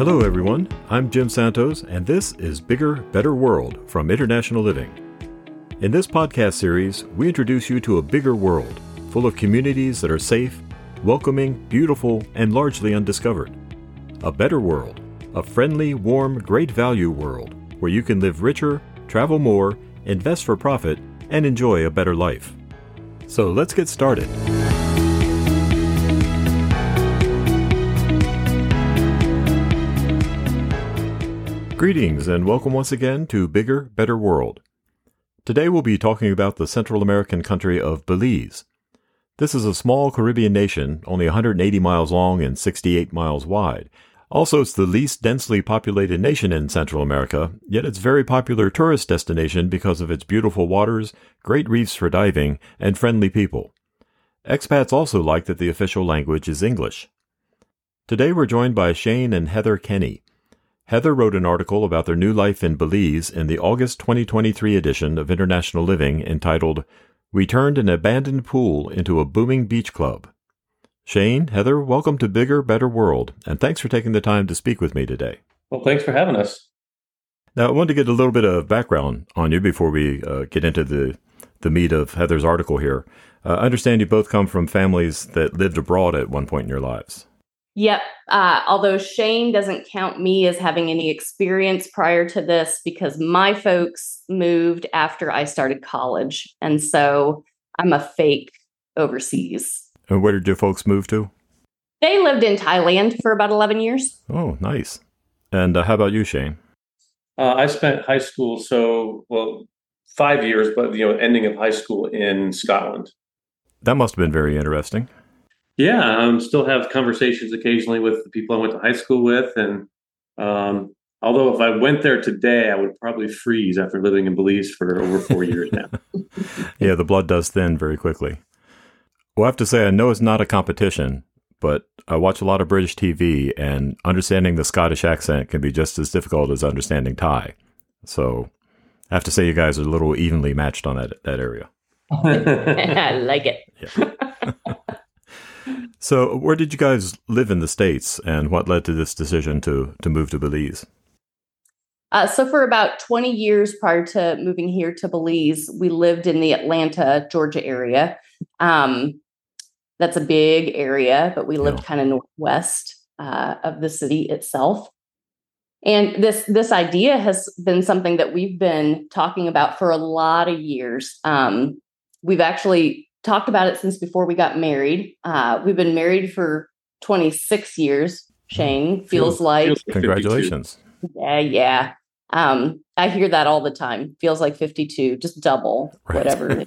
Hello everyone, I'm Jim Santos, and this is Bigger, Better World from International Living. In this podcast series, we introduce you to a bigger world, full of communities that are safe, welcoming, beautiful, and largely undiscovered. A better world, a friendly, warm, great value world, where you can live richer, travel more, invest for profit, and enjoy a better life. So let's get started. Greetings and welcome once again to Bigger, Better World. Today we'll be talking about the Central American country of Belize. This is a small Caribbean nation, only 180 miles long and 68 miles wide. Also, it's the least densely populated nation in Central America, yet it's a very popular tourist destination because of its beautiful waters, great reefs for diving, and friendly people. Expats also like that the official language is English. Today we're joined by Shane and Heather Kenny. Heather wrote an article about their new life in Belize in the August 2023 edition of International Living entitled, "We Turned an Abandoned Pool into a Booming Beach Club." Shane, Heather, welcome to Bigger, Better World, and thanks for taking the time to speak with me today. Well, thanks for having us. Now, I wanted to get a little bit of background on you before we get into the meat of Heather's article here. I understand you both come from families that lived abroad at one point in your lives. Yep. Although Shane doesn't count me as having any experience prior to this because my folks moved after I started college. And so I'm a fake overseas. And where did your folks move to? They lived in Thailand for about 11 years. Oh, nice. And how about you, Shane? I spent high school, 5 years, but ending of high school in Scotland. That must have been very interesting. Yeah, still have conversations occasionally with the people I went to high school with. And although if I went there today, I would probably freeze after living in Belize for over 4 years now. Yeah, the blood does thin very quickly. Well, I have to say, I know it's not a competition, but I watch a lot of British TV, and understanding the Scottish accent can be just as difficult as understanding Thai. So I have to say you guys are a little evenly matched on that area. I like it. Yeah. So where did you guys live in the States, and what led to this decision to move to Belize? So for about 20 years prior to moving here to Belize, we lived in the Atlanta, Georgia area. That's a big area, but we lived kind of northwest of the city itself. And this idea has been something that we've been talking about for a lot of years. We've actually talked about it since before we got married. We've been married for 26 years. Shane, feels like Congratulations. Yeah. I hear that all the time. Feels like 52, just double, right. Whatever.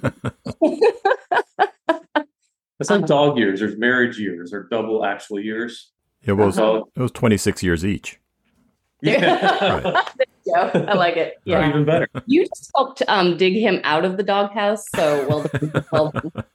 It's like dog years. There's marriage years or double actual years. Yeah, well, it was 26 years each. Yeah. Right. There you go. I like it. Yeah. Right. Even better. You just helped dig him out of the doghouse. So well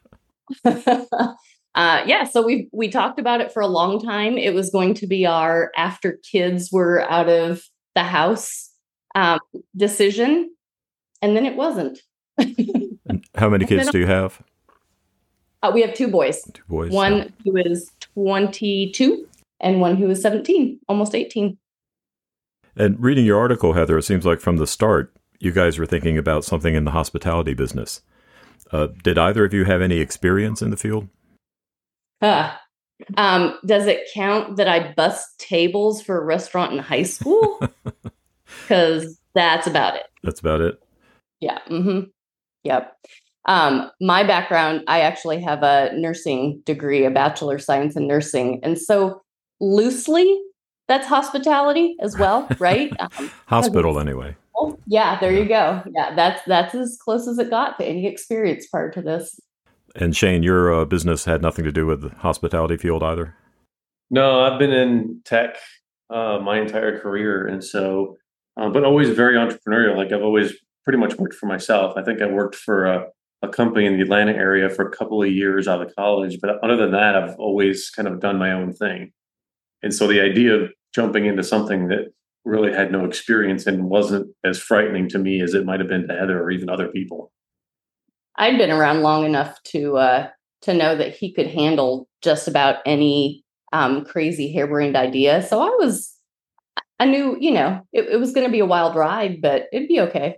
done. So we talked about it for a long time. It was going to be our after kids were out of the house decision. And then it wasn't. And how many kids do you have? We have two boys. One who is 22 and one who is 17, almost 18. And reading your article, Heather, it seems like from the start, you guys were thinking about something in the hospitality business. Did either of you have any experience in the field? Does it count that I bust tables for a restaurant in high school? Because that's about it. That's about it? Yeah. Mm-hmm. Yep. My background, I actually have a nursing degree, a Bachelor of Science in Nursing. And so loosely, that's hospitality as well, right? Hospital anyway. Yeah, there you go. Yeah, that's as close as it got to any experience prior to this. And Shane, your business had nothing to do with the hospitality field either? No, I've been in tech my entire career. And so, but always very entrepreneurial. Like I've always pretty much worked for myself. I think I worked for a company in the Atlanta area for a couple of years out of college. But other than that, I've always kind of done my own thing. And so the idea of jumping into something that really had no experience and wasn't as frightening to me as it might have been to Heather or even other people. I'd been around long enough to know that he could handle just about any crazy harebrained idea. So I knew, it was going to be a wild ride, but it'd be okay.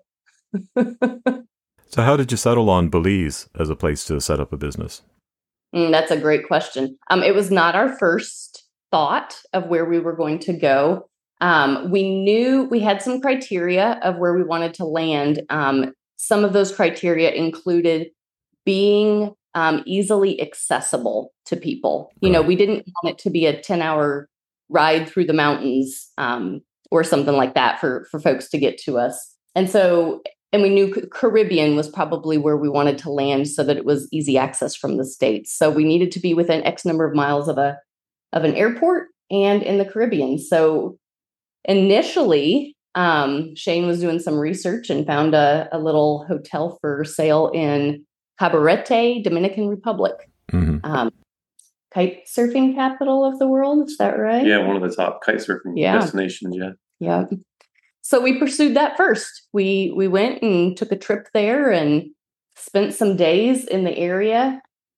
So how did you settle on Belize as a place to set up a business? That's a great question. It was not our first thought of where we were going to go. We knew we had some criteria of where we wanted to land. Some of those criteria included being easily accessible to people. Right. We didn't want it to be a 10-hour ride through the mountains or something like that for folks to get to us. And we knew Caribbean was probably where we wanted to land so that it was easy access from the States. So we needed to be within X number of miles of an airport and in the Caribbean. So initially, Shane was doing some research and found a little hotel for sale in Cabarete, Dominican Republic. Mm-hmm. Kite surfing capital of the world. Is that right? Yeah, one of the top kite surfing destinations. Yeah. Yeah. So we pursued that first. We went and took a trip there and spent some days in the area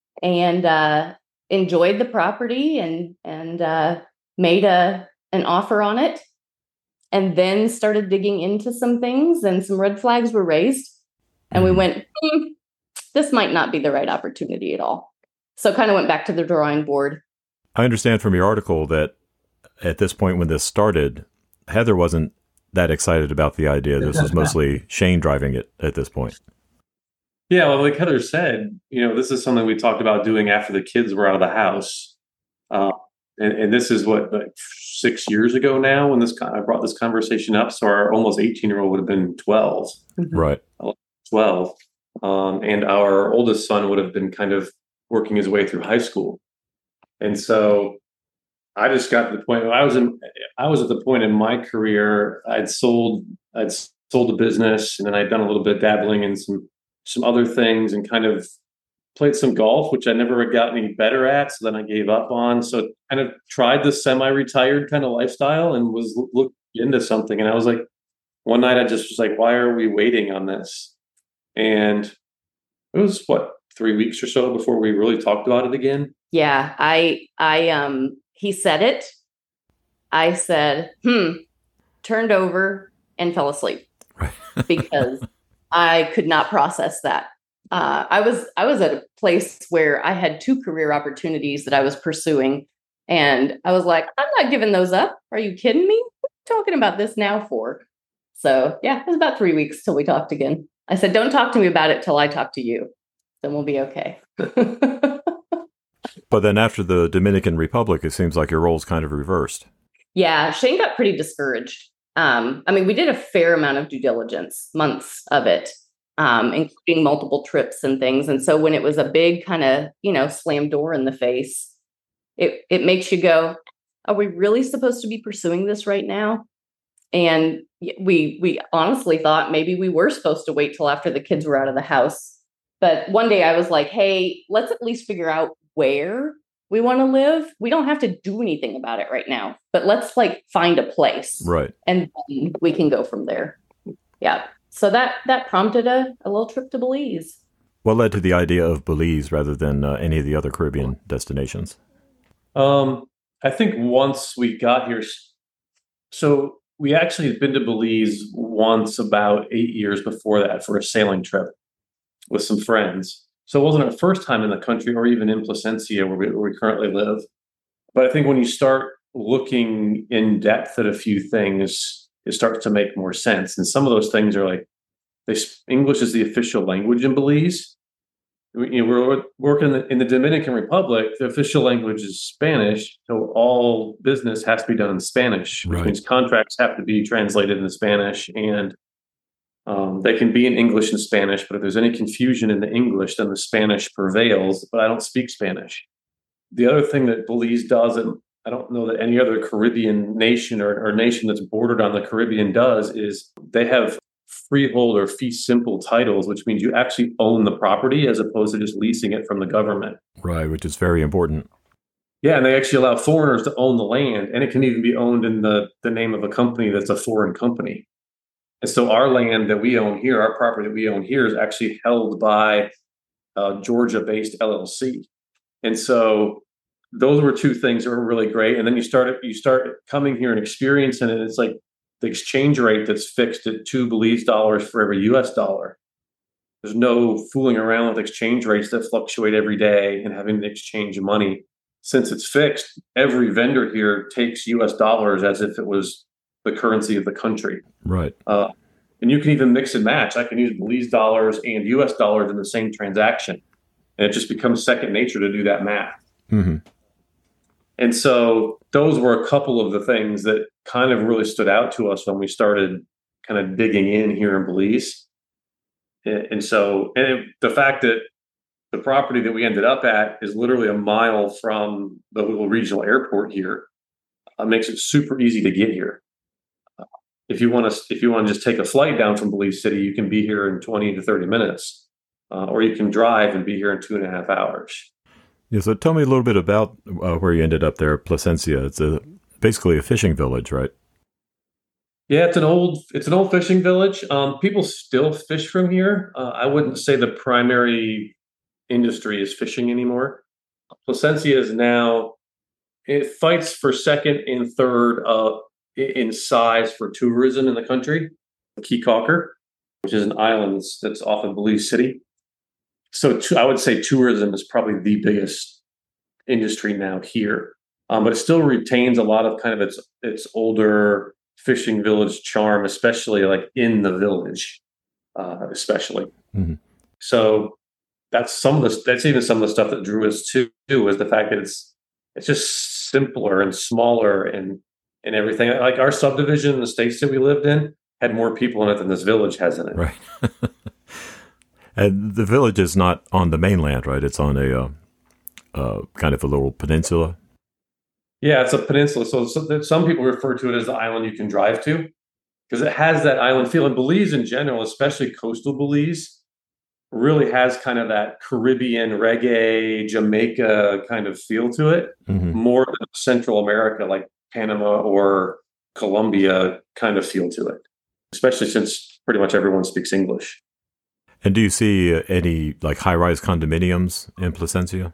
and enjoyed the property and made an offer on it, and then started digging into some things, and some red flags were raised, and we went, this might not be the right opportunity at all. So kind of went back to the drawing board. I understand from your article that at this point when this started, Heather wasn't that excited about the idea. This was mostly Shane driving it at this point. Yeah, well, like Heather said, this is something we talked about doing after the kids were out of the house. And this is like 6 years ago now when I brought this conversation up. So our almost 18-year-old would have been 12. Right. 12. And our oldest son would have been kind of working his way through high school. And so I just got to the point where I was at the point in my career, I'd sold a business, and then I'd done a little bit of dabbling in some other things and kind of played some golf, which I never got any better at. So then I gave up on. So kind of tried the semi-retired kind of lifestyle and was looking into something. And I was like, one night I just was like, why are we waiting on this? And it was 3 weeks or so before we really talked about it again. Yeah, he said it. I said, turned over and fell asleep. Right. Because I could not process that. I was at a place where I had 2 career opportunities that I was pursuing, and I was like, I'm not giving those up. Are you kidding me? What are you talking about this now for? So yeah, it was about 3 weeks till we talked again. I said, don't talk to me about it till I talk to you. Then we'll be okay. But then after the Dominican Republic, it seems like your role's kind of reversed. Yeah, Shane got pretty discouraged. We did a fair amount of due diligence, months of it, including multiple trips and things. And so when it was a big kind of, slam door in the face, it makes you go, are we really supposed to be pursuing this right now? And we honestly thought maybe we were supposed to wait till after the kids were out of the house. But one day I was like, hey, let's at least figure out where we want to live. We don't have to do anything about it right now, but let's find a place. Right. And we can go from there. Yeah. So that prompted a little trip to Belize. What led to the idea of Belize rather than any of the other Caribbean destinations? I think once we got here, so we actually had been to Belize once about 8 years before that for a sailing trip with some friends. So it wasn't our first time in the country or even in Placencia where we currently live. But I think when you start looking in depth at a few things, it starts to make more sense. And some of those things are like, English is the official language in Belize. We're working in the Dominican Republic. The official language is Spanish. So all business has to be done in Spanish, which means contracts have to be translated into Spanish, and they can be in English and Spanish, but if there's any confusion in the English, then the Spanish prevails, but I don't speak Spanish. The other thing that Belize does, and I don't know that any other Caribbean nation or nation that's bordered on the Caribbean does, is they have freehold or fee simple titles, which means you actually own the property as opposed to just leasing it from the government. Right, which is very important. Yeah, and they actually allow foreigners to own the land, and it can even be owned in the name of a company that's a foreign company. And so our land that we own here, our property that we own here, is actually held by a Georgia-based LLC. And so those were two things that were really great. And then you start coming here and experiencing it. It's like the exchange rate that's fixed at 2 Belize dollars for every US dollar. There's no fooling around with exchange rates that fluctuate every day and having to exchange money. Since it's fixed, every vendor here takes US dollars as if it was the currency of the country. Right. And you can even mix and match. I can use Belize dollars and US dollars in the same transaction. And it just becomes second nature to do that math. Mm-hmm. And so those were a couple of the things that kind of really stood out to us when we started kind of digging in here in Belize. And the fact that the property that we ended up at is literally a mile from the little regional airport here makes it super easy to get here. If you want to just take a flight down from Belize City, you can be here in 20 to 30 minutes, or you can drive and be here in 2.5 hours. Yeah, so tell me a little bit about where you ended up there, Placencia. It's basically a fishing village, right? Yeah, it's an old fishing village. People still fish from here. I wouldn't say the primary industry is fishing anymore. Placencia is now, it fights for second and third in size for tourism in the country. Caye Caulker, which is an island that's off of Belize City. So I would say tourism is probably the biggest industry now here, but it still retains a lot of kind of its older fishing village charm, especially like in the village, especially. Mm-hmm. So that's even some of the stuff that drew us to was the fact that it's just simpler and smaller and everything. Like our subdivision in the States that we lived in had more people in it than this village has in it. Right. And the village is not on the mainland, right? It's on a kind of a little peninsula. Yeah, it's a peninsula. So some people refer to it as the island you can drive to because it has that island feel. And Belize in general, especially coastal Belize, really has kind of that Caribbean reggae, Jamaica kind of feel to it, more than Central America, like Panama or Colombia kind of feel to it, especially since pretty much everyone speaks English. And do you see any like high-rise condominiums in Placencia?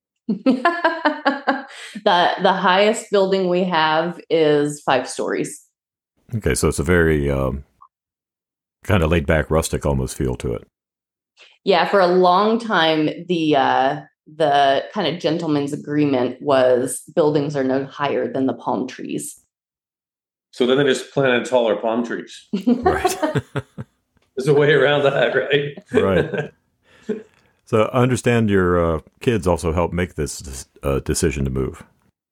The highest building we have is 5 stories. Okay, so it's a very kind of laid-back, rustic almost feel to it. Yeah, for a long time, the kind of gentleman's agreement was buildings are no higher than the palm trees. So then they just planted taller palm trees. Right. There's a way around that, right? Right. So I understand your kids also helped make this decision to move.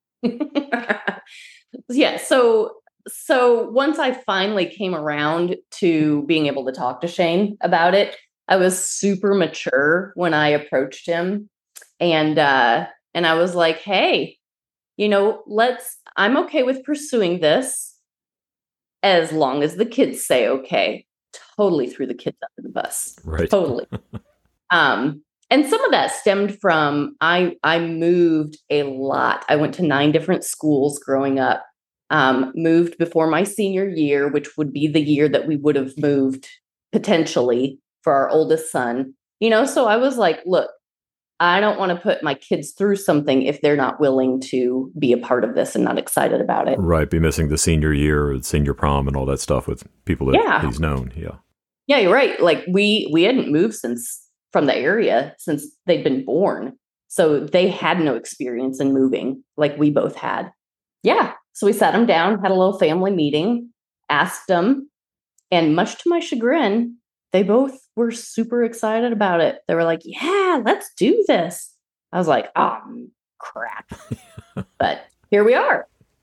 Yeah. So once I finally came around to being able to talk to Shane about it, I was super mature when I approached him, and I was like, "Hey, I'm okay with pursuing this as long as the kids say okay." Totally threw the kids under the bus. Right. Totally. And some of that stemmed from I moved a lot. I went to 9 different schools growing up. Moved before my senior year, which would be the year that we would have moved potentially for our oldest son. So I was like, look, I don't want to put my kids through something if they're not willing to be a part of this and not excited about it. Right. Be missing the senior year or senior prom and all that stuff with people that he's known. Yeah. Yeah, you're right. Like we hadn't moved from the area since they'd been born. So they had no experience in moving like we both had. Yeah. So we sat them down, had a little family meeting, asked them, and much to my chagrin, they both were super excited about it. They were like, yeah, let's do this. I was like, oh, crap. But here we are.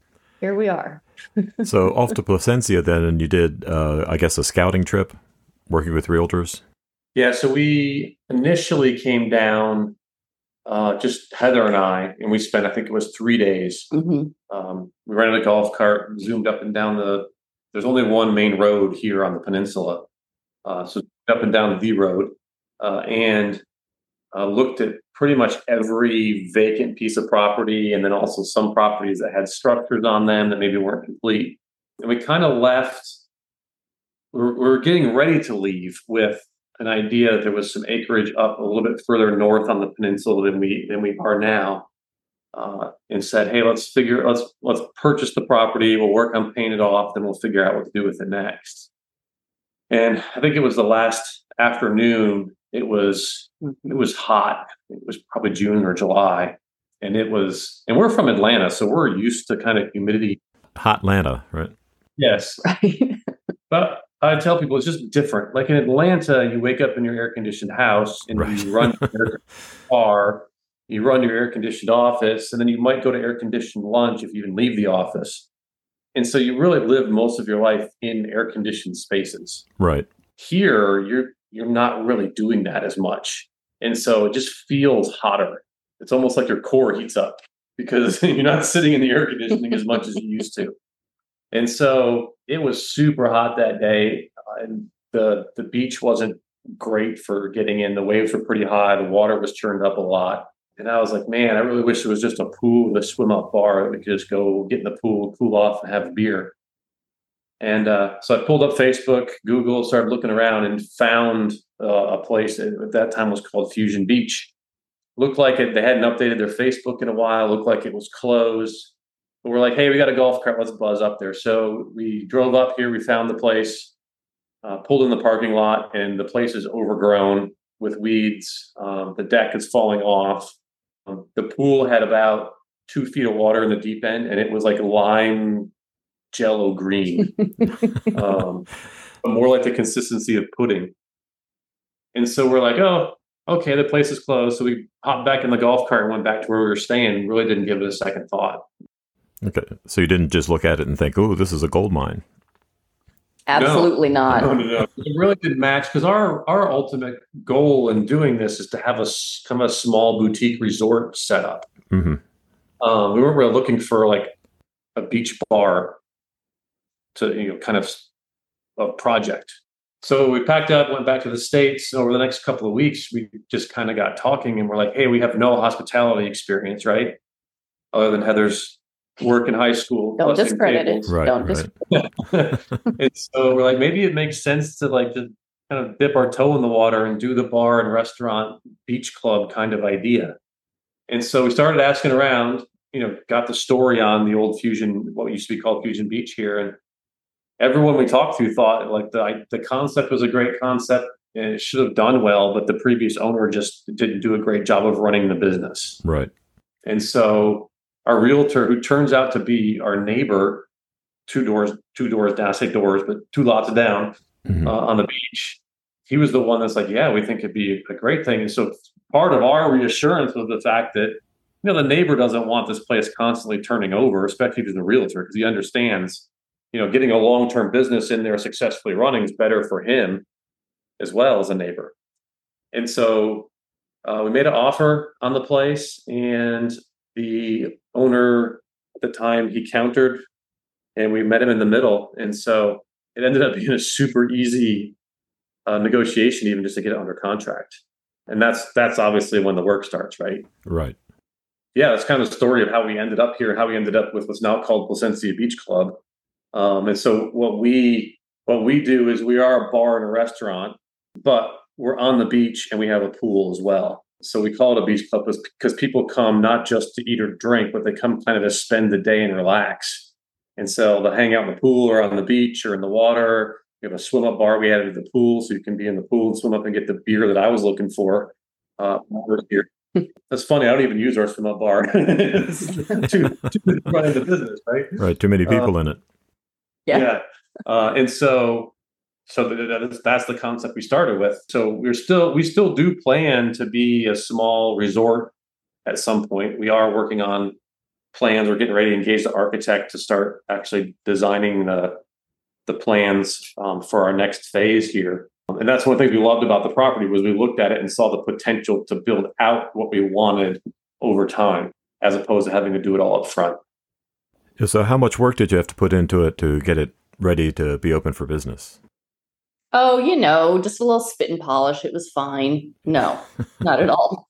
So off to Placencia then, and you did, I guess, a scouting trip working with realtors? Yeah, so we initially came down, just Heather and I, and we spent, I think it was 3 days. Mm-hmm. We rented a golf cart, zoomed up and down there's only one main road here on the peninsula. So up and down the road and looked at pretty much every vacant piece of property, and then also some properties that had structures on them that maybe weren't complete. And we kind of left, we were getting ready to leave with an idea that there was some acreage up a little bit further north on the peninsula than we are now. and said, "Hey, let's purchase the property. We'll work on paying it off, then we'll figure out what to do with it next." And I think it was the last afternoon. It was hot. It was probably June or July, and we're from Atlanta, so we're used to kind of humidity. Hot Atlanta, right? Yes, Right. but I tell people it's just different. Like in Atlanta, you wake up in your air conditioned house and Right. you run your car, you run your air conditioned office, and then you might go to air conditioned lunch if you even leave the office. And so you really live most of your life in air conditioned spaces. Right. Here, you're not really doing that as much. And so it just feels hotter. It's almost like your core heats up because you're not sitting in the air conditioning as much as you used to. And so it was super hot that day. And the beach wasn't great for getting in. The waves were pretty high. The water was churned up a lot. And I was like, man, I really wish there was just a pool with a swim up bar that we could just go get in the pool, cool off, and have a beer. And so I pulled up Facebook, Google, started looking around, and found a place that at that time was called Fusion Beach. Looked like it. They hadn't updated their Facebook in a while. Looked like it was closed. But we're like, hey, we got a golf cart. Let's buzz up there. So we drove up here. We found the place, pulled in the parking lot, and the place is overgrown with weeds. The deck is falling off. The pool had about 2 feet of water in the deep end, and it was like lime jello green, but more like the consistency of pudding. And so we're like, oh, okay, the place is closed. So we hopped back in the golf cart and went back to where we were staying. Really didn't give it a second thought. Okay. So you didn't just look at it and think, oh, this is a gold mine. Absolutely not. No. It really didn't match because our ultimate goal in doing this is to have a kind of a small boutique resort set up. Mm-hmm. We weren't really looking for like a beach bar to, kind of a project. So we packed up, went back to the States. Over the next couple of weeks, we just kind of got talking and we're like, hey, we have no hospitality experience, right? Other than Heather's work in high school. Don't discredit it. Right, Don't right. And so we're like, maybe it makes sense to like just kind of dip our toe in the water and do the bar and restaurant beach club kind of idea. And so we started asking around, got the story on the old Fusion, what used to be called Fusion Beach here. And everyone we talked to thought like the concept was a great concept and it should have done well, but the previous owner just didn't do a great job of running the business. Right. And so our realtor, who turns out to be our neighbor, two doors down, I say doors, but 2 lots down, Mm-hmm. On the beach, he was the one that's like, yeah, we think it'd be a great thing. And so part of our reassurance was the fact that, the neighbor doesn't want this place constantly turning over, especially to the realtor, because he understands, getting a long-term business in there successfully running is better for him as well as a neighbor. And so we made an offer on the place, and the owner at the time, he countered, and we met him in the middle. And so it ended up being a super easy negotiation, even just to get it under contract. And that's obviously when the work starts, right? Right. Yeah, that's kind of the story of how we ended up here and how we ended up with what's now called Placencia Beach Club. And so what we do is we are a bar and a restaurant, but we're on the beach and we have a pool as well. So we call it a beach club because people come not just to eat or drink, but they come kind of to spend the day and relax. And so they'll hang out in the pool or on the beach or in the water. We have a swim up bar we added to the pool, so you can be in the pool and swim up and get the beer that I was looking for. Beer. That's funny. I don't even use our swim up bar. too running the business, right? Right. Too many people in it. Yeah. And so that's the concept we started with. So we still do plan to be a small resort at some point. We are working on plans. We're getting ready to engage the architect to start actually designing the plans for our next phase here. And that's one thing we loved about the property was we looked at it and saw the potential to build out what we wanted over time, as opposed to having to do it all up front. So how much work did you have to put into it to get it ready to be open for business? Oh, just a little spit and polish. It was fine. No, not at all.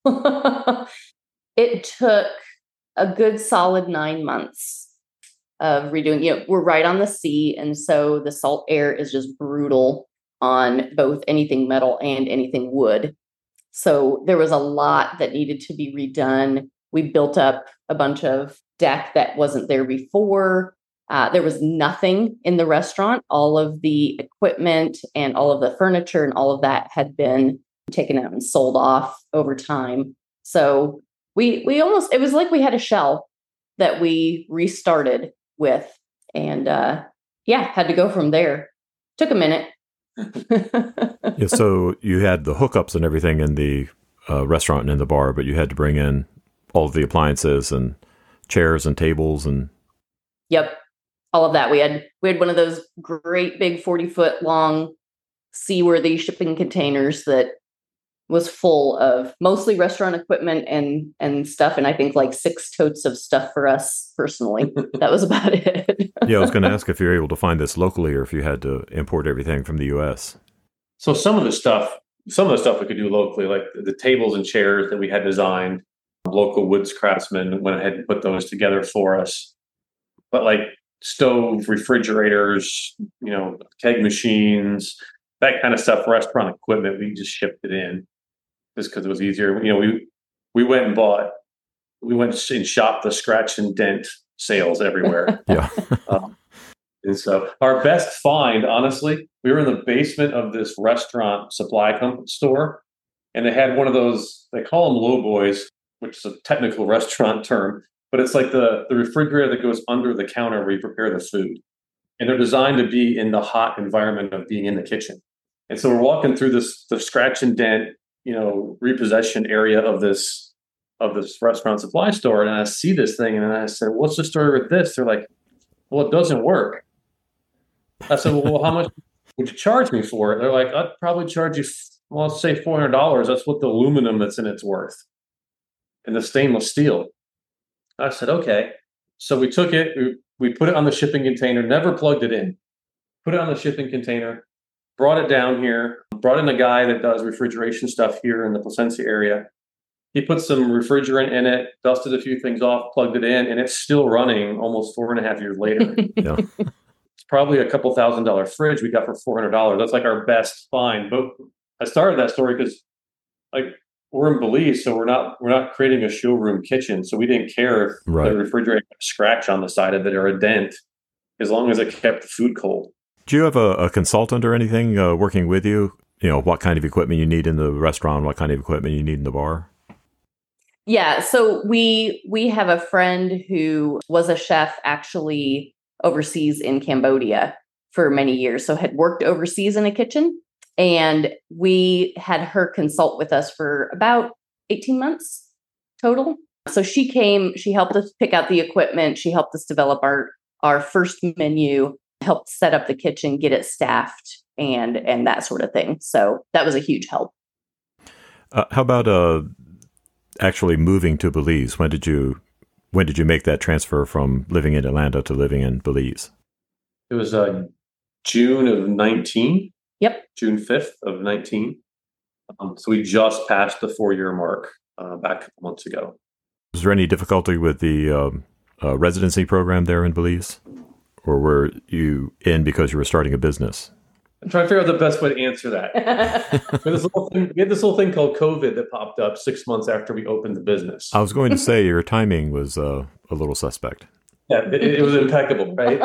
It took a good solid 9 months of redoing. We're right on the sea. And so the salt air is just brutal on both anything metal and anything wood. So there was a lot that needed to be redone. We built up a bunch of deck that wasn't there before. There was nothing in the restaurant. All of the equipment and all of the furniture and all of that had been taken out and sold off over time. So we almost, it was like we had a shell that we restarted with, and had to go from there. Took a minute. Yeah, so you had the hookups and everything in the restaurant and in the bar, but you had to bring in all of the appliances and chairs and tables and. Yep, all of that. We had one of those great big 40-foot long seaworthy shipping containers that was full of mostly restaurant equipment and stuff, and I think like 6 totes of stuff for us personally. That was about it. Yeah, I was going to ask if you're able to find this locally or if you had to import everything from the U.S. So some of the stuff we could do locally, like the tables and chairs that we had designed, local woods craftsmen went ahead and put those together for us. But like stove, refrigerators, keg machines, that kind of stuff, restaurant equipment, we just shipped it in just because it was easier. We went and shopped the scratch and dent sales everywhere. Yeah. And so our best find, honestly, we were in the basement of this restaurant supply store, and they had one of those, they call them low boys, which is a technical restaurant term, but it's like the refrigerator that goes under the counter where you prepare the food. And they're designed to be in the hot environment of being in the kitchen. And so we're walking through the scratch and dent, repossession area of this restaurant supply store. And I see this thing and I said, what's the story with this? They're like, well, it doesn't work. I said, well, how much would you charge me for it? They're like, I'd probably charge you, let's say $400. That's what the aluminum that's in it's worth. And the stainless steel. I said, okay. So we took it, we put it on the shipping container, never plugged it in, put it on the shipping container, brought it down here, brought in a guy that does refrigeration stuff here in the Placencia area. He put some refrigerant in it, dusted a few things off, plugged it in, and it's still running almost 4.5 years later. Yeah. It's probably a couple $1,000 fridge we got for $400. That's like our best find. But I started that story because we're in Belize, so we're not creating a showroom kitchen. So we didn't care if the refrigerator had a scratch on the side of it or a dent, as long as it kept the food cold. Do you have a consultant or anything working with you? What kind of equipment you need in the restaurant, what kind of equipment you need in the bar? Yeah, so we have a friend who was a chef actually overseas in Cambodia for many years, so had worked overseas in a kitchen. And we had her consult with us for about 18 months total. So she came, she helped us pick out the equipment. She helped us develop our first menu, helped set up the kitchen, get it staffed and that sort of thing. So that was a huge help. How about actually moving to Belize? When did you make that transfer from living in Atlanta to living in Belize? It was June of 19. Yep. June 5th of 19. So we just passed the 4-year mark back a couple months ago. Was there any difficulty with the residency program there in Belize? Or were you in because you were starting a business? I'm trying to figure out the best way to answer that. We had this little thing called COVID that popped up 6 months after we opened the business. I was going to say your timing was a little suspect. Yeah, it was impeccable, right?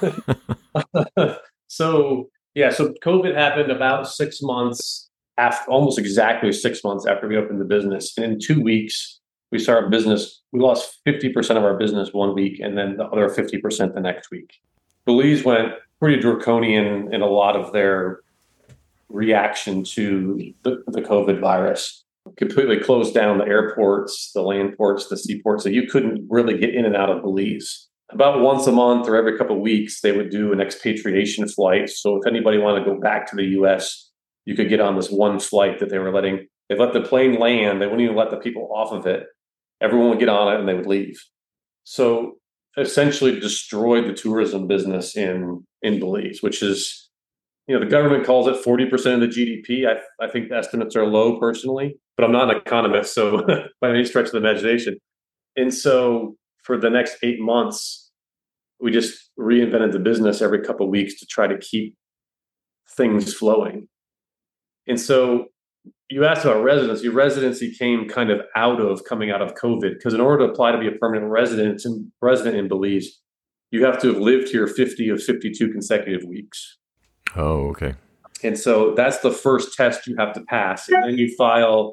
Yeah. So COVID happened about 6 months after, almost exactly 6 months after we opened the business. And in 2 weeks, we started business. We lost 50% of our business 1 week and then the other 50% the next week. Belize went pretty draconian in a lot of their reaction to the COVID virus. Completely closed down the airports, the land ports, the seaports. So you couldn't really get in and out of Belize. About once a month or every couple of weeks, they would do an expatriation flight. So if anybody wanted to go back to the U.S., you could get on this one flight that they were letting. They let the plane land. They wouldn't even let the people off of it. Everyone would get on it and they would leave. So essentially destroyed the tourism business in Belize, which is, the government calls it 40% of the GDP. I think the estimates are low personally, but I'm not an economist, so by any stretch of the imagination. And so for the next 8 months, we just reinvented the business every couple of weeks to try to keep things flowing. And so you asked about residency. Residency came kind of coming out of COVID, because in order to apply to be a permanent resident in Belize, you have to have lived here 50 of 52 consecutive weeks. Oh, okay. And so that's the first test you have to pass. And then you file,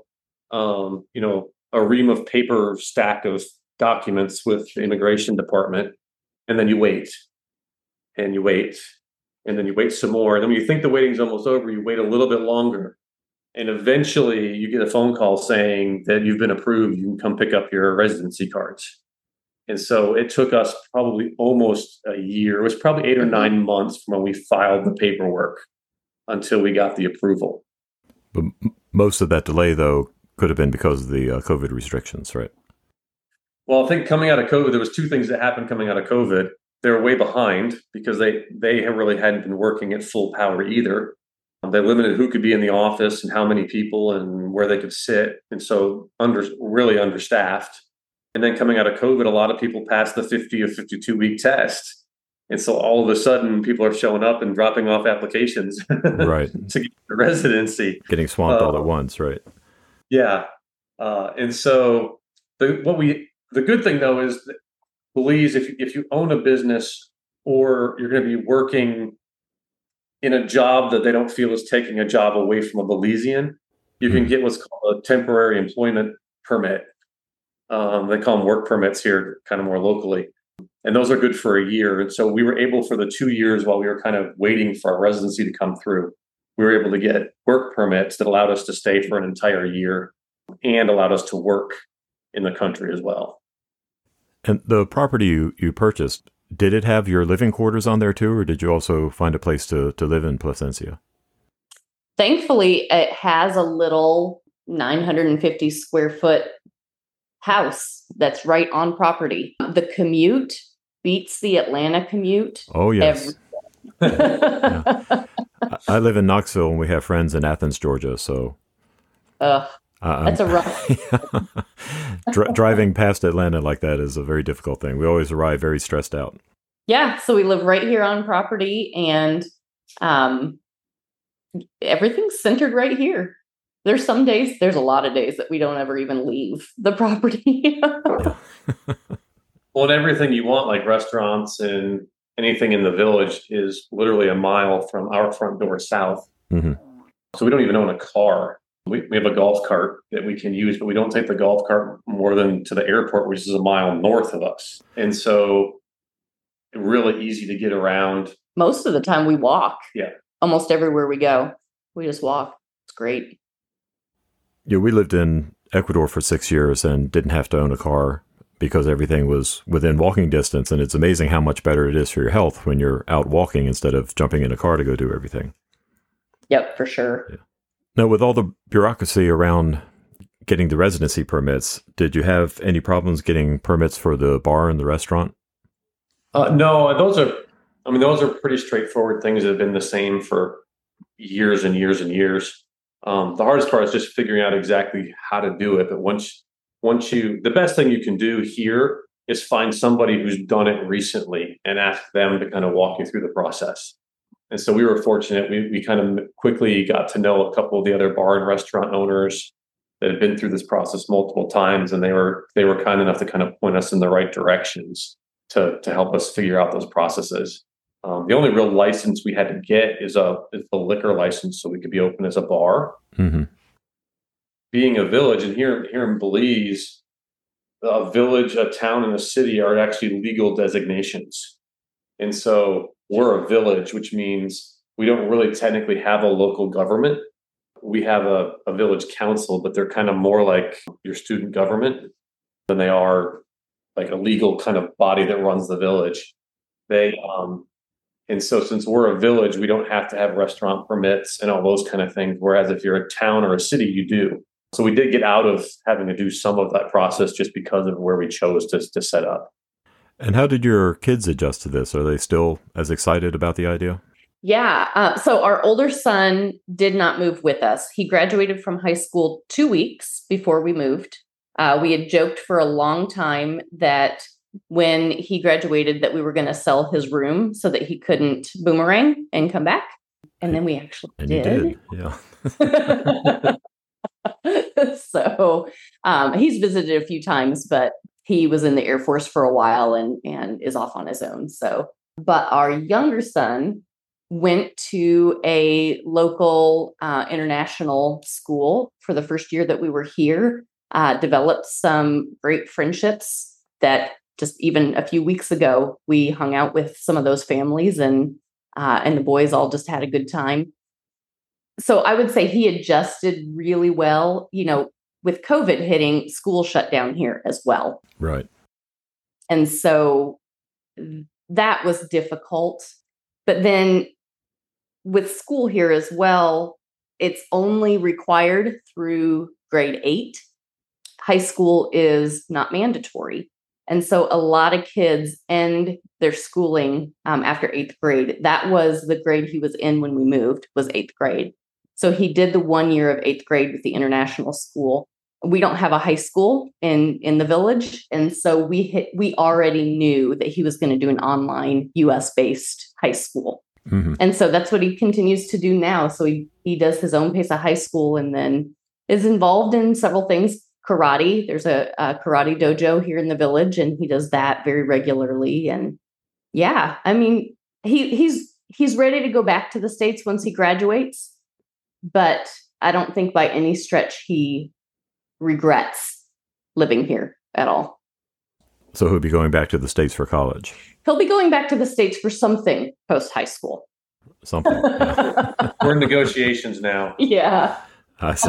a ream of paper stack of documents with the immigration department. And then you wait and you wait and then you wait some more. And then when you think the waiting's almost over, you wait a little bit longer. And eventually you get a phone call saying that you've been approved. You can come pick up your residency cards. And so it took us probably almost a year. It was probably 8 or 9 months from when we filed the paperwork until we got the approval. But most of that delay, though, could have been because of the COVID restrictions, right? Well, I think coming out of COVID, there was 2 things that happened coming out of COVID. They were way behind because they really hadn't been working at full power either. They limited who could be in the office and how many people and where they could sit. And so really understaffed. And then coming out of COVID, a lot of people passed the 50 or 52 week test. And so all of a sudden people are showing up and dropping off applications right. to get the residency. Getting swamped all at once, right? Yeah. And so the good thing though is that Belize, if you own a business or you're going to be working in a job that they don't feel is taking a job away from a Belizean, you can get what's called a temporary employment permit. They call them work permits here, kind of more locally. And those are good for a year. And so we were able, for the 2 years while we were kind of waiting for our residency to come through, we were able to get work permits that allowed us to stay for an entire year and allowed us to work in the country as well. And the property you purchased, did it have your living quarters on there too, or did you also find a place to live in Placencia? Thankfully, it has a little 950 square foot house that's right on property. The commute beats the Atlanta commute. Oh, yes. Yeah. I live in Knoxville and we have friends in Athens, Georgia. So that's a rough. Driving past Atlanta like that is a very difficult thing. We always arrive very stressed out. Yeah. So we live right here on property and everything's centered right here. There's a a lot of days that we don't ever even leave the property. Well, and everything you want, like restaurants and anything in the village, is literally a mile from our front door south. Mm-hmm. So we don't even own a car. We have a golf cart that we can use, but we don't take the golf cart more than to the airport, which is a mile north of us. And so really easy to get around. Most of the time we walk. Yeah. Almost everywhere we go, we just walk. It's great. Yeah, we lived in Ecuador for 6 years and didn't have to own a car because everything was within walking distance. And it's amazing how much better it is for your health when you're out walking instead of jumping in a car to go do everything. Yep, for sure. Yeah. Now, with all the bureaucracy around getting the residency permits, did you have any problems getting permits for the bar and the restaurant? No, those are pretty straightforward things that have been the same for years and years and years. The hardest part is just figuring out exactly how to do it. But the best thing you can do here is find somebody who's done it recently and ask them to kind of walk you through the process. And so we were fortunate. We kind of quickly got to know a couple of the other bar and restaurant owners that had been through this process multiple times. And they were kind enough to kind of point us in the right directions to help us figure out those processes. The only real license we had to get is the liquor license, so we could be open as a bar. Mm-hmm. Being a village, and here in Belize, a village, a town, and a city are actually legal designations. And so we're a village, which means we don't really technically have a local government. We have a village council, but they're kind of more like your student government than they are like a legal kind of body that runs the village. And so since we're a village, we don't have to have restaurant permits and all those kind of things. Whereas if you're a town or a city, you do. So we did get out of having to do some of that process just because of where we chose to set up. And how did your kids adjust to this? Are they still as excited about the idea? Yeah. So our older son did not move with us. He graduated from high school 2 weeks before we moved. We had joked for a long time that when he graduated that we were going to sell his room so that he couldn't boomerang and come back. And then we actually did. You did. Yeah. So he's visited a few times, but he was in the Air Force for a while and is off on his own. So, but our younger son went to a local international school for the first year that we were here, developed some great friendships that just even a few weeks ago, we hung out with some of those families and the boys all just had a good time. So I would say he adjusted really well. With COVID hitting, school shut down here as well. Right. And so that was difficult. But then with school here as well, it's only required through grade 8. High school is not mandatory. And so a lot of kids end their schooling after 8th grade. That was the grade he was in when we moved, was 8th grade. So he did the 1 year of 8th grade with the international school. We don't have a high school in the village. And so we already knew that he was going to do an online US-based high school. Mm-hmm. And so that's what he continues to do now. So he does his own pace of high school and then is involved in several things. Karate. There's a karate dojo here in the village, and he does that very regularly. And yeah, I mean, he's ready to go back to the States once he graduates, but I don't think by any stretch he regrets living here at all. So he'll be going back to the States for college. He'll be going back to the States for something post high school. Something. Yeah. We're in negotiations now. Yeah. I see.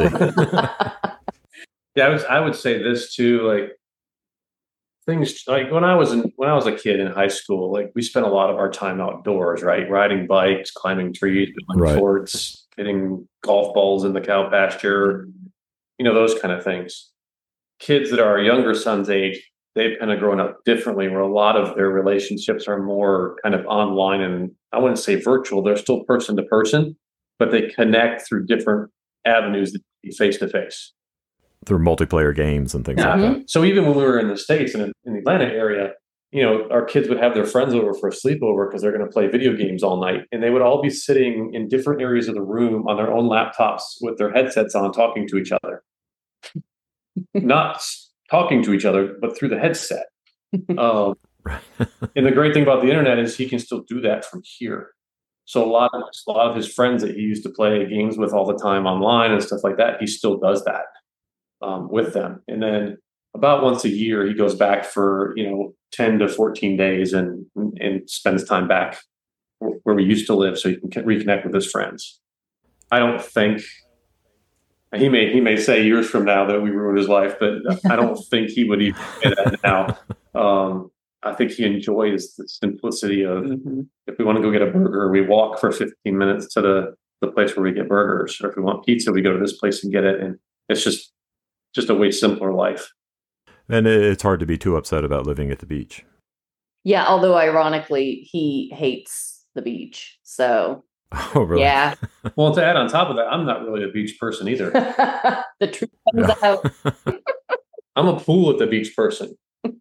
Yeah, I would say this too, like things like when I was a kid in high school, like we spent a lot of our time outdoors, right? Riding bikes, climbing trees, building forts, hitting golf balls in the cow pasture, those kind of things. Kids that are our younger son's age, they've kind of grown up differently, where a lot of their relationships are more kind of online, and I wouldn't say virtual. They're still person to person, but they connect through different avenues that face to face. Through multiplayer games and things like that. So even when we were in the States and in the Atlanta area, our kids would have their friends over for a sleepover because they're going to play video games all night. And they would all be sitting in different areas of the room on their own laptops with their headsets on, talking to each other. Not talking to each other, but through the headset. And the great thing about the internet is he can still do that from here. So a lot of his friends that he used to play games with all the time online and stuff like that, he still does that. With them. And then about once a year, he goes back for, 10 to 14 days and spends time back where we used to live so he can reconnect with his friends. I don't think he may say years from now that we ruined his life, but I don't think he would even say that now. I think he enjoys the simplicity of if we want to go get a burger, we walk for 15 minutes to the place where we get burgers, or if we want pizza, we go to this place and get it. And it's just a way simpler life. And it's hard to be too upset about living at the beach. Yeah, although ironically, he hates the beach. So, oh, really? Yeah. Well, to add on top of that, I'm not really a beach person either. The truth comes out. I'm a pool at the beach person.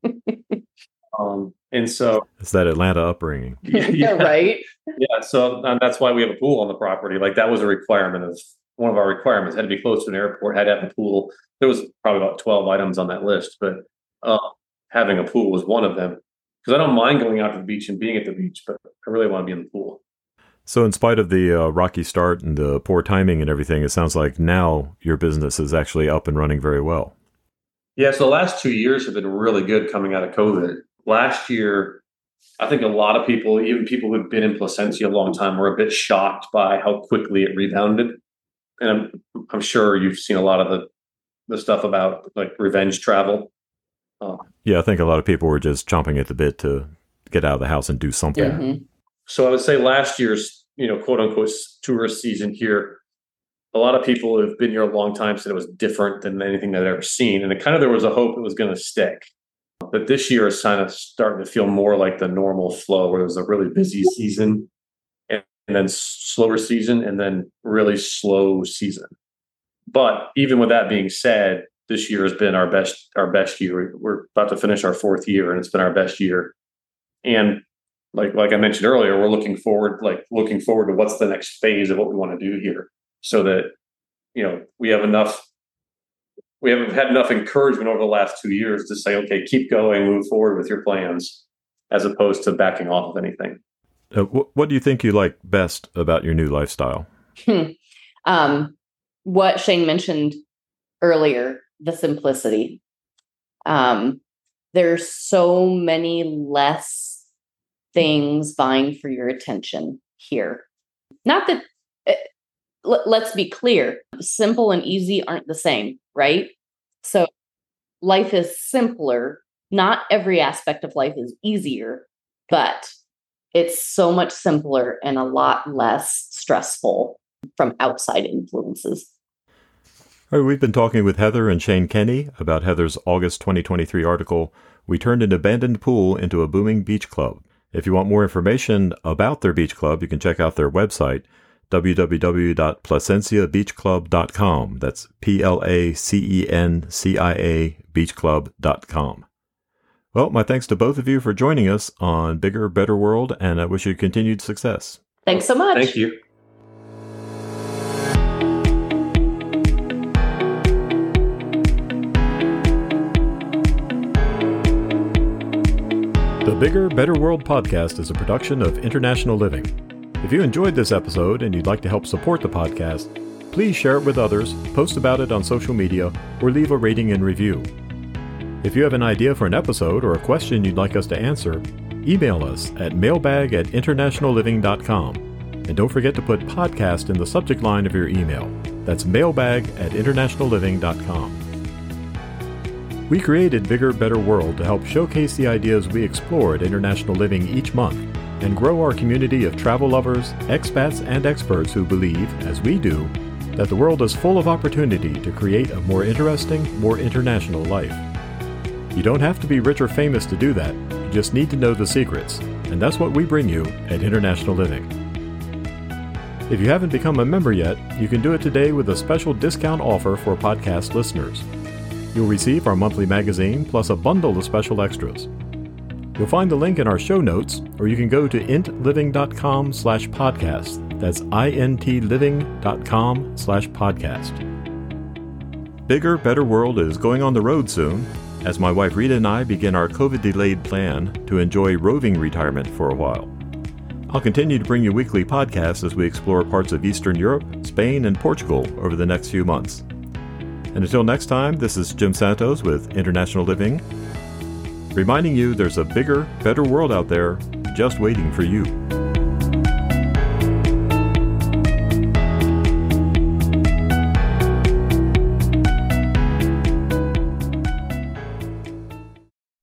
And so it's that Atlanta upbringing. Yeah, right. Yeah, so that's why we have a pool on the property. Like that was a requirement of one of our requirements. Had to be close to an airport, had to have a pool. There was probably about 12 items on that list, but having a pool was one of them. Because I don't mind going out to the beach and being at the beach, but I really want to be in the pool. So in spite of the rocky start and the poor timing and everything, it sounds like now your business is actually up and running very well. Yeah, so the last 2 years have been really good coming out of COVID. Last year, I think a lot of people, even people who've been in Placencia a long time, were a bit shocked by how quickly it rebounded. And I'm sure you've seen a lot of the stuff about like revenge travel. Yeah, I think a lot of people were just chomping at the bit to get out of the house and do something. Mm-hmm. So I would say last year's, quote unquote tourist season here, a lot of people who have been here a long time said it was different than anything they'd ever seen. And there was a hope it was going to stick. But this year is kind of starting to feel more like the normal flow, where it was a really busy season and then slower season and then really slow season. But even with that being said, this year has been our best year. We're about to finish our 4th year, and it's been our best year. And like I mentioned earlier, we're looking forward to what's the next phase of what we want to do here, so that we have enough we haven't had enough encouragement over the last 2 years to say, okay, keep going, move forward with your plans, as opposed to backing off of anything. What do you think you like best about your new lifestyle? What Shane mentioned earlier, the simplicity. There's so many less things vying for your attention here. Not that, let's be clear, simple and easy aren't the same, right? So life is simpler. Not every aspect of life is easier, but it's so much simpler and a lot less stressful from outside influences. All right, we've been talking with Heather and Shane Kenny about Heather's August 2023 article, "We Turned an Abandoned Pool into a Booming Beach Club." If you want more information about their beach club, you can check out their website, www.placenciabeachclub.com. That's PLACENCIA beachclub.com. Well, my thanks to both of you for joining us on Bigger, Better World, and I wish you continued success. Thanks so much. Thank you. The Bigger, Better World podcast is a production of International Living. If you enjoyed this episode and you'd like to help support the podcast, please share it with others, post about it on social media, or leave a rating and review. If you have an idea for an episode or a question you'd like us to answer, email us at mailbag@internationalliving.com. And don't forget to put podcast in the subject line of your email. That's mailbag@internationalliving.com. We created Bigger, Better World to help showcase the ideas we explore at International Living each month and grow our community of travel lovers, expats, and experts who believe, as we do, that the world is full of opportunity to create a more interesting, more international life. You don't have to be rich or famous to do that. You just need to know the secrets, and that's what we bring you at International Living. If you haven't become a member yet, you can do it today with a special discount offer for podcast listeners. You'll receive our monthly magazine plus a bundle of special extras. You'll find the link in our show notes, or you can go to intliving.com/podcast. That's intliving.com/podcast. Bigger, Better World is going on the road soon, as my wife Rita and I begin our COVID-delayed plan to enjoy roving retirement for a while. I'll continue to bring you weekly podcasts as we explore parts of Eastern Europe, Spain, and Portugal over the next few months. And until next time, this is Jim Santos with International Living, reminding you there's a bigger, better world out there just waiting for you.